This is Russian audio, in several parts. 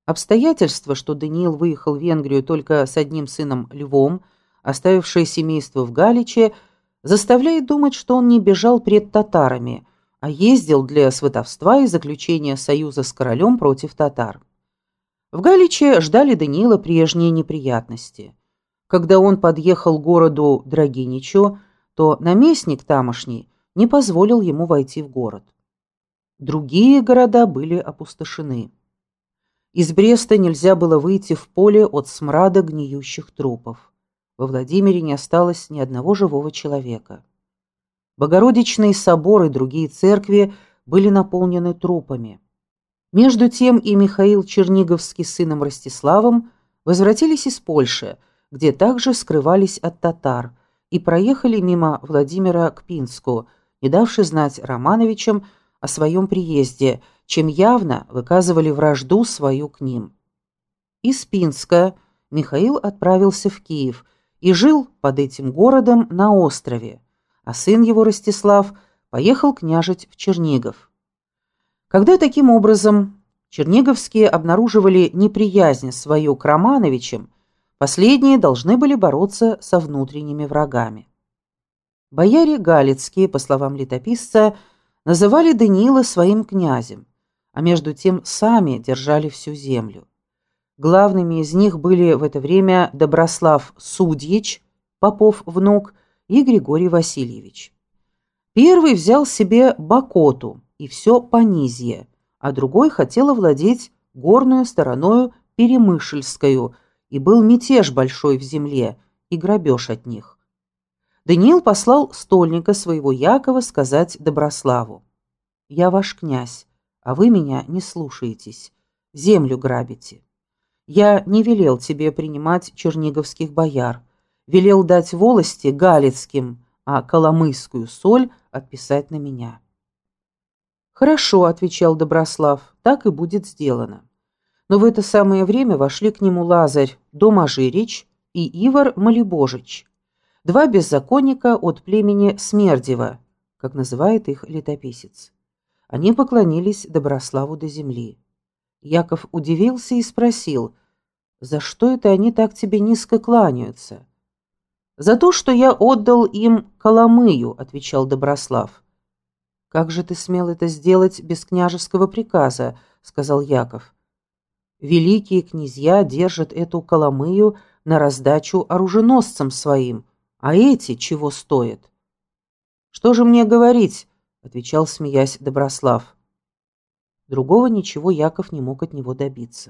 Обстоятельство, что Даниил выехал в Венгрию только с одним сыном Львом, оставившее семейство в Галиче, заставляет думать, что он не бежал пред татарами, а ездил для сватовства и заключения союза с королем против татар. В Галиче ждали Даниила прежние неприятности. Когда он подъехал к городу Драгиничу, то наместник тамошний не позволил ему войти в город. Другие города были опустошены. Из Бреста нельзя было выйти в поле от смрада гниющих трупов. Во Владимире не осталось ни одного живого человека. Богородичный собор и другие церкви были наполнены трупами. Между тем и Михаил Черниговский с сыном Ростиславом возвратились из Польши, где также скрывались от татар, и проехали мимо Владимира к Пинску, не давши знать Романовичам о своем приезде, чем явно выказывали вражду свою к ним. Из Пинска Михаил отправился в Киев и жил под этим городом на острове, а сын его Ростислав поехал княжить в Чернигов. Когда таким образом черниговские обнаруживали неприязнь свою к Романовичам, последние должны были бороться со внутренними врагами. Бояре галицкие, по словам летописца, называли Даниила своим князем, а между тем сами держали всю землю. Главными из них были в это время Доброслав Судьич, Попов внук, и Григорий Васильевич. Первый взял себе Бакоту и все Понизье, а другой хотел овладеть горную стороною Перемышльскую, и был мятеж большой в земле и грабеж от них. Даниил послал стольника своего Якова сказать Доброславу: «Я ваш князь, а вы меня не слушаетесь, землю грабите. Я не велел тебе принимать черниговских бояр, велел дать волости галицким, а коломыйскую соль отписать на меня». «Хорошо», — отвечал Доброслав, — «так и будет сделано». Но в это самое время вошли к нему Лазарь Доможирич и Ивар Молебожич, два беззаконника от племени Смердева, как называет их летописец. Они поклонились Доброславу до земли. Яков удивился и спросил: «За что это они так тебе низко кланяются?» «За то, что я отдал им Коломыю», — отвечал Доброслав. «Как же ты смел это сделать без княжеского приказа?» — сказал Яков. «Великие князья держат эту Коломыю на раздачу оруженосцам своим, а эти чего стоят?» «Что же мне говорить?» — отвечал, смеясь, Доброслав. Другого ничего Яков не мог от него добиться.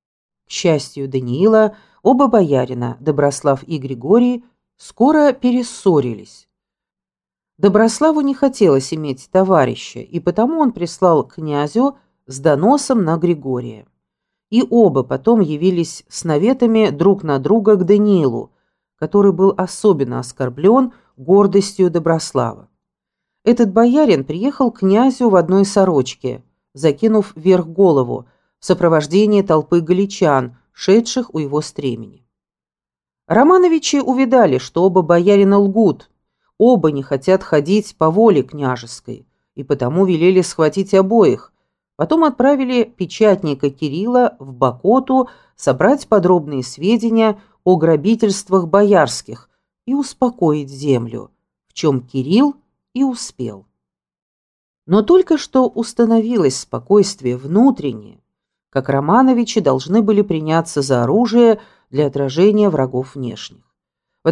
К счастью Даниила, оба боярина, Доброслав и Григорий, скоро перессорились. Доброславу не хотелось иметь товарища, и потому он прислал к князю с доносом на Григория. И оба потом явились с наветами друг на друга к Даниилу, который был особенно оскорблен гордостью Доброслава. Этот боярин приехал к князю в одной сорочке, закинув вверх голову, в сопровождении толпы галичан, шедших у его стремени. Романовичи увидали, что оба боярина лгут, оба не хотят ходить по воле княжеской, и потому велели схватить обоих. Потом отправили печатника Кирилла в Бакоту собрать подробные сведения о грабительствах боярских и успокоить землю, в чем Кирилл и успел. Но только что установилось спокойствие внутреннее, как Романовичи должны были приняться за оружие для отражения врагов внешних. В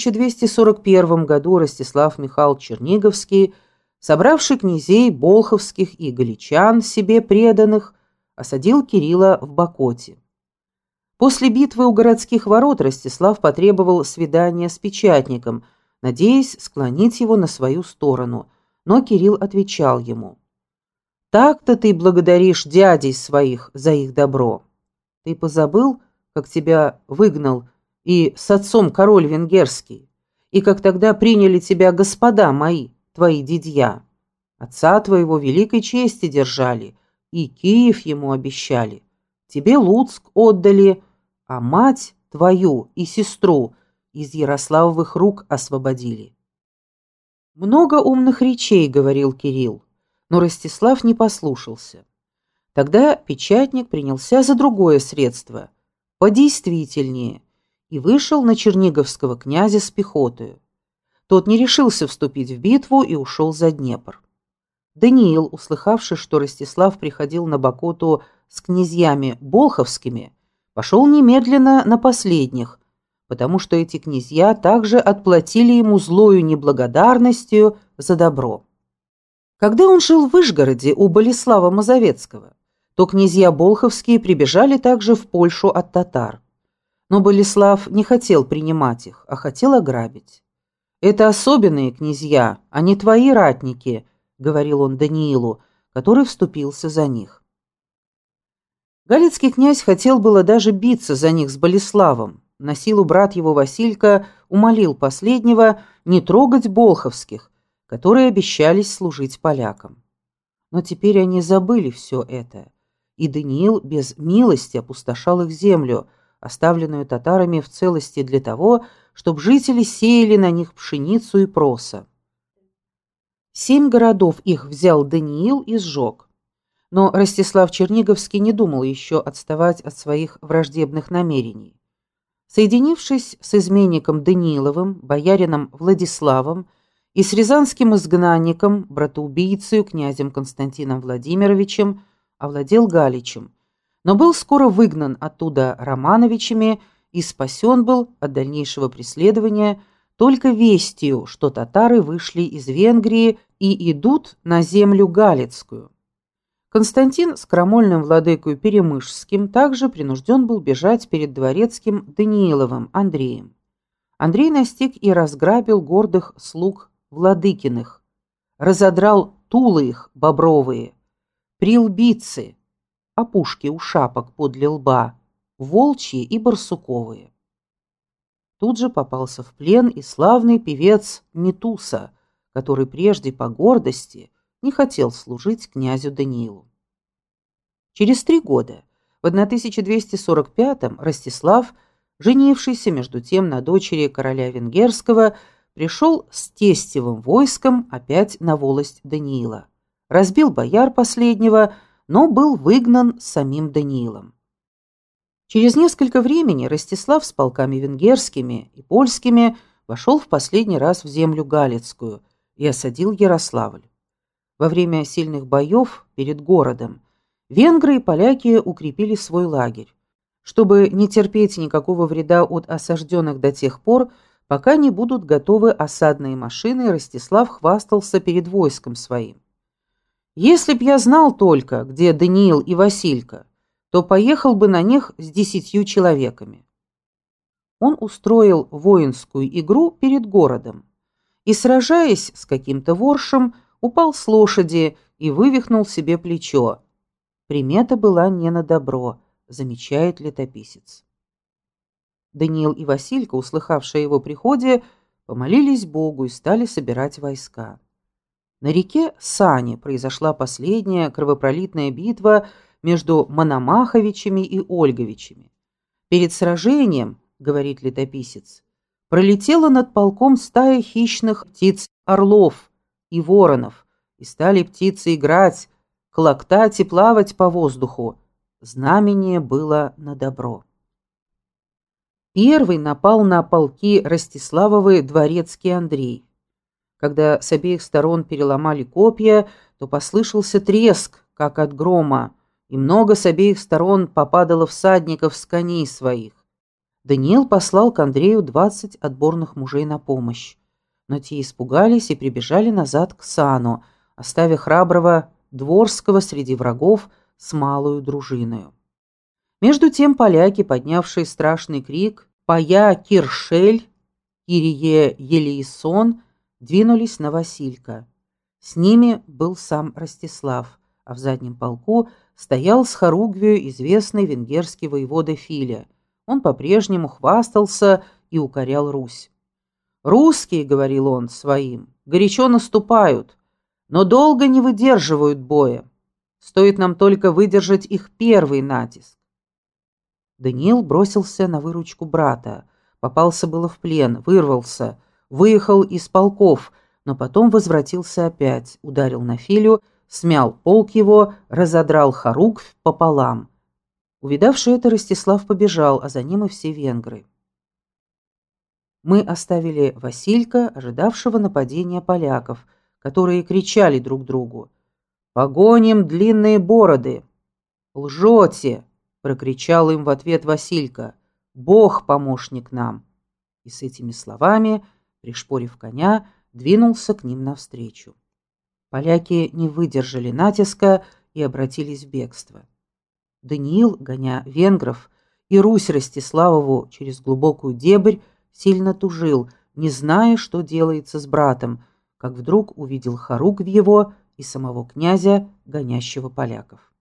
1241 году Ростислав Михайлович Черниговский, собравший князей болховских и галичан, себе преданных, осадил Кирилла в Бакоте. После битвы у городских ворот Ростислав потребовал свидания с печатником, надеясь склонить его на свою сторону, но Кирилл отвечал ему: «Так-то ты благодаришь дядей своих за их добро. Ты позабыл, как тебя выгнал и с отцом король венгерский, и как тогда приняли тебя господа мои, твои дядья? Отца твоего великой чести держали, и Киев ему обещали. Тебе Луцк отдали, а мать твою и сестру из Ярославовых рук освободили». Много умных речей говорил Кирилл, но Ростислав не послушался. Тогда печатник принялся за другое средство, подействительнее, и вышел на черниговского князя с пехотою. Тот не решился вступить в битву и ушел за Днепр. Даниил, услыхавший, что Ростислав приходил на Бакоту с князьями болховскими, пошел немедленно на последних, потому что эти князья также отплатили ему злою неблагодарностью за добро. Когда он жил в Вышгороде у Болеслава Мазовецкого, то князья болховские прибежали также в Польшу от татар. Но Болеслав не хотел принимать их, а хотел ограбить. «Это особенные князья, а не твои ратники», — говорил он Даниилу, который вступился за них. Галицкий князь хотел было даже биться за них с Болеславом. На силу брат его Василька умолил последнего не трогать болховских, которые обещались служить полякам. Но теперь они забыли все это, и Даниил без милости опустошал их землю, оставленную татарами в целости для того, чтобы жители сеяли на них пшеницу и проса. 7 городов их взял Даниил и сжег. Но Ростислав Черниговский не думал еще отставать от своих враждебных намерений. Соединившись с изменником Данииловым, боярином Владиславом и с рязанским изгнанником, братоубийцей, князем Константином Владимировичем, овладел Галичем, но был скоро выгнан оттуда Романовичами и спасен был от дальнейшего преследования только вестью, что татары вышли из Венгрии и идут на землю Галицкую. Константин с крамольным владыкою Перемыжским также принужден был бежать перед дворецким Данииловым Андреем. Андрей настиг и разграбил гордых слуг Владыкиных, разодрал тулы их бобровые, прилбицы, опушки у шапок подле лба, волчьи и барсуковые. Тут же попался в плен и славный певец Метуса, который прежде по гордости не хотел служить князю Даниилу. Через 3 года, в 1245-м, Ростислав, женившийся между тем на дочери короля венгерского, пришел с тестевым войском опять на волость Даниила, разбил бояр последнего, но был выгнан самим Даниилом. Через несколько времени Ростислав с полками венгерскими и польскими вошел в последний раз в землю Галицкую и осадил Ярославль. Во время сильных боев перед городом венгры и поляки укрепили свой лагерь, чтобы не терпеть никакого вреда от осажденных до тех пор, пока не будут готовы осадные машины, Ростислав хвастался перед войском своим. «Если б я знал только, где Даниил и Василька, то поехал бы на них с 10 человеками». Он устроил воинскую игру перед городом и, сражаясь с каким-то воршем, упал с лошади и вывихнул себе плечо. Примета была не на добро, замечает летописец. Даниил и Василька, услыхавшие о его приходе, помолились Богу и стали собирать войска. На реке Сане произошла последняя кровопролитная битва между Мономаховичами и Ольговичами. Перед сражением, говорит летописец, пролетела над полком стая хищных птиц орлов и воронов, и стали птицы играть, клоктать и плавать по воздуху. Знамение было на добро. Первый напал на полки Ростиславовы дворецкий Андрей. Когда с обеих сторон переломали копья, то послышался треск, как от грома, и много с обеих сторон попадало всадников с коней своих. Даниил послал к Андрею 20 отборных мужей на помощь, но те испугались и прибежали назад к Сану, оставив храброго Дворского среди врагов с малою дружиною. Между тем поляки, поднявшие страшный крик «Пая Киршель! Кирие Елейсон!», двинулись на Василька. С ними был сам Ростислав, а в заднем полку стоял с хоругвию известный венгерский воевода Филя. Он по-прежнему хвастался и укорял Русь. «Русские, — говорил он своим, — горячо наступают, но долго не выдерживают боя. Стоит нам только выдержать их первый натиск». Даниил бросился на выручку брата, попался было в плен, вырвался, выехал из полков, но потом возвратился опять, ударил на Филю, смял полк его, разодрал Харуквь пополам. Увидавший это, Ростислав побежал, а за ним и все венгры. Мы оставили Василька, ожидавшего нападения поляков, которые кричали друг другу: «Погоним длинные бороды!» «Лжете!» — прокричал им в ответ Василька. «Бог помощник нам!» И с этими словами, пришпорив коня, двинулся к ним навстречу. Поляки не выдержали натиска и обратились в бегство. Даниил, гоня венгров, и Русь Ростиславову через глубокую дебрь, сильно тужил, не зная, что делается с братом, как вдруг увидел Харуквь его и самого князя, гонящего поляков.